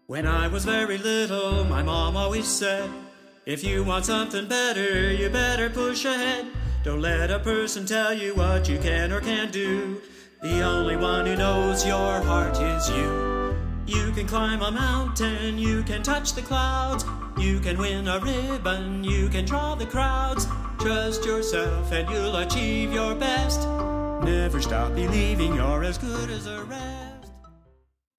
When I was very little, my mom always said, if you want something better, you better push ahead. Don't let a person tell you what you can or can't do. The only one who knows your heart is you. You can climb a mountain, you can touch the clouds, you can win a ribbon, you can draw the crowds. Trust yourself and you'll achieve your best. Never stop believing you're as good as the rest.